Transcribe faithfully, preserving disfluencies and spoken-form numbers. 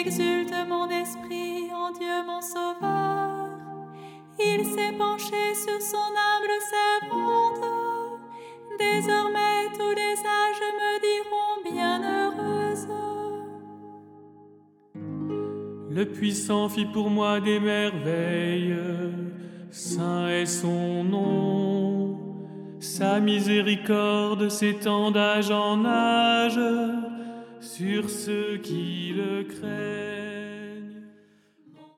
Exulte mon esprit en Dieu mon Sauveur. Il s'est penché sur son humble servante. Désormais tous les âges me diront bienheureuse. Le puissant fit pour moi des merveilles, saint est son nom. Sa miséricorde s'étend d'âge en âge sur ceux qui le craignent.